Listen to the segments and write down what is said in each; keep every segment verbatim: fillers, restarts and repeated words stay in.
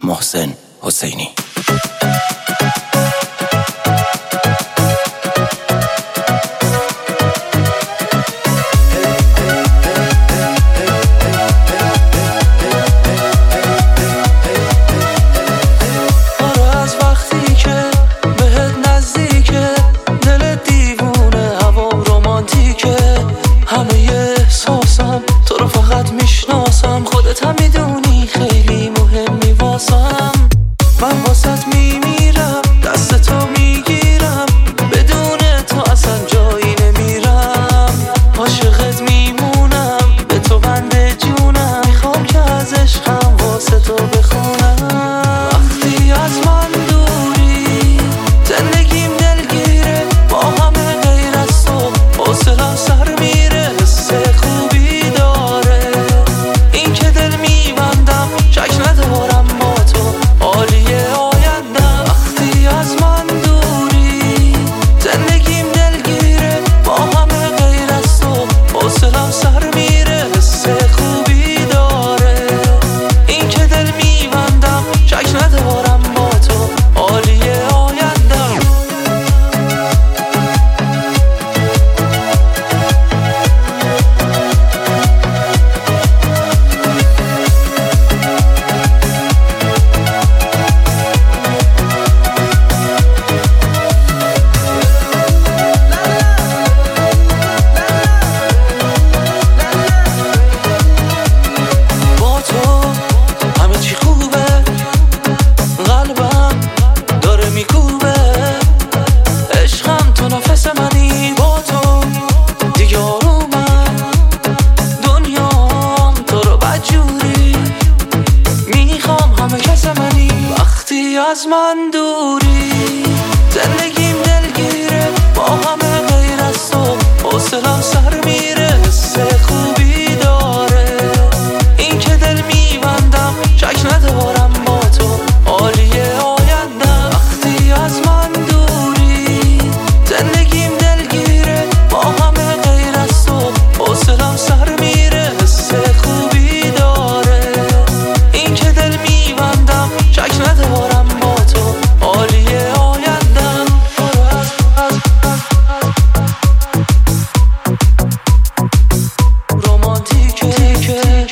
محسن حسینی. تو رو فقط میشناسم، خودت هم میدونی خیلی مهمی واسم. من واسط میمیرم، دست تو میگیرم، بدون تو اصلا جایی نمیرم. عاشقت میمونم، به تو بنده جونم، میخوام که از عشقم واسه تو بخونم. وقتی از من دوری زندگیم دلگیره، با همه غیر از تو حوصله‌ام سر میره. حس خوبی داره این که دل میبندم، شک ندارم با تو عالیه آیندم. وقتی از من دوری زندگیم دلگیره، با همه غیر از تو حوصله‌ام سر میره. حس خوبی داره این که دل میبندم، شک ندارم با تو عالیه آیندم. از من دوری زندگیم دلگیره، با همه غیر از تو حوصله‌ام سر میره. حس خوبی داره این که دل میبندم، شک ندارم با تو عالیه آیندم. وقتی از من دوری زندگیم دلگیره، با همه غیر از تو حوصله‌ام سر میره. حس خوبی داره این که دل میبندم، شک ندارم عالیه آیندم. رومانتیکه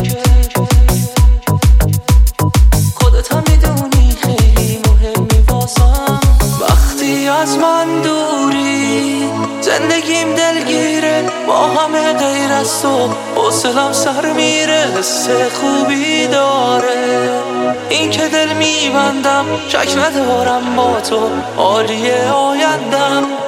خودت هم میدونی خیلی مهمی واسم. وقتی از من دوری زندگیم دلگیره، با همه غیر از تو حوصله‌ام سر میره. حس خوبی داره این که دل میبندم، شک ندارم با تو عالیه آیندم.